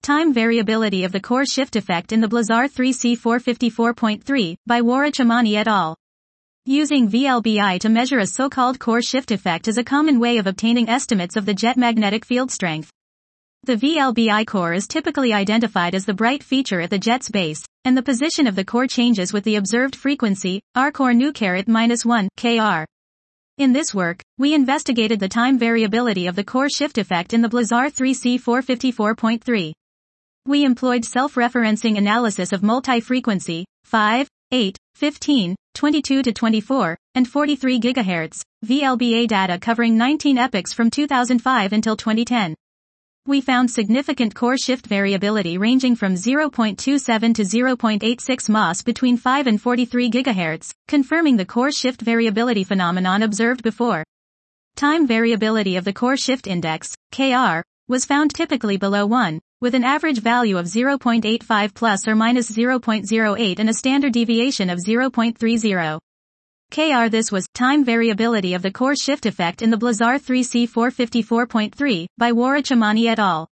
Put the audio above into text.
Time Variability of the Core Shift Effect in the Blazar 3C454.3, by Warachamani et al. Using VLBI to measure a so-called core shift effect is a common way of obtaining estimates of the jet magnetic field strength. The VLBI core is typically identified as the bright feature at the jet's base, and the position of the core changes with the observed frequency, r core nu -1, kr. In this work, we investigated the time variability of the core shift effect in the Blazar 3C454.3. We employed self-referencing analysis of multi-frequency, 5, 8, 15, 22 to 24, and 43 GHz, VLBA data covering 19 epochs from 2005 until 2010. We found significant core shift variability ranging from 0.27 to 0.86 ms between 5 and 43 GHz, confirming the core shift variability phenomenon observed before. Time variability of the core shift index, Kr, was found typically below 1, with an average value of 0.85 plus or minus 0.08 and a standard deviation of 0.30. Kr. This was time variability of the core shift effect in the Blazar 3C454.3, by Warachamani et al.